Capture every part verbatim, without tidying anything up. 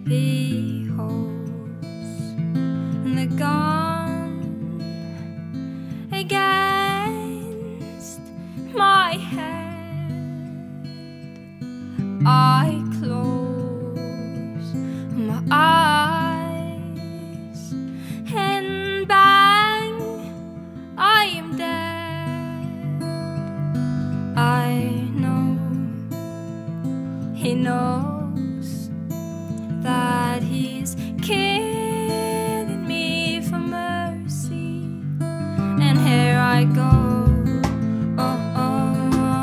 he holds the gun against my head. I close my eyes and bang, I am dead. I know he knows that he's killing me for mercy, and here I go. Oh, oh,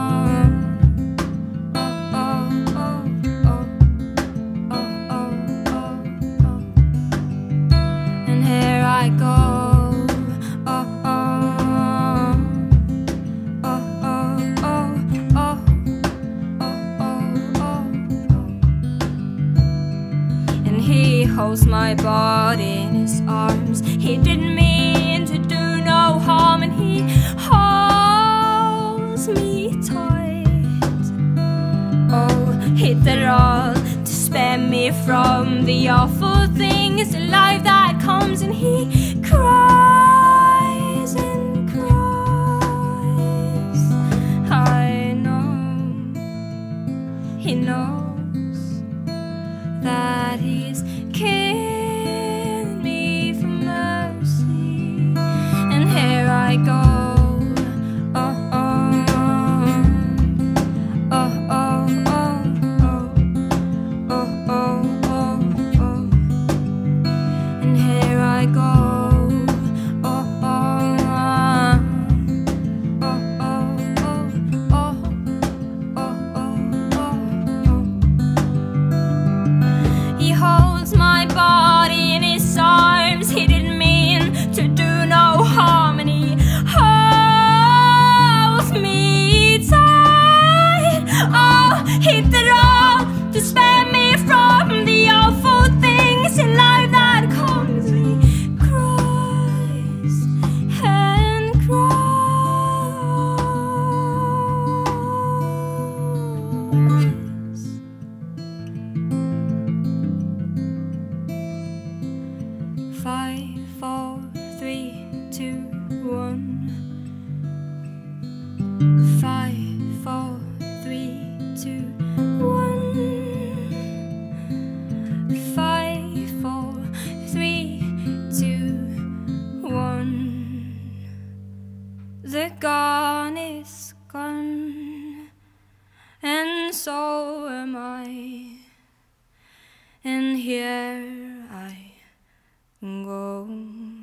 oh, oh, oh, oh, oh, oh, oh, oh. And here I go. Oh, oh, oh, oh, oh, oh, oh, oh, oh. And he holds my body in his arms. He didn't mean to do no harm, and he holds me tight. Oh, he did it all to spare me from the awful things in life that comes, and he cries and cries. I know he knows that he's killing me for mercy, and here I go. Oh, oh, oh, oh, oh, oh, oh, oh, oh. And here I go. Oh, oh, oh, oh, oh, oh, oh, oh, oh. He holds my body in his arms. He didn't mean to do no harm, and he holds me tight. Oh, he did it all to spare me from the awful things in life that comes. He cries and cries. Five, four, three, two, one. Five, four, three, two, one. Five, four, three, two, one. The gun is gone, and so am I, and here I go.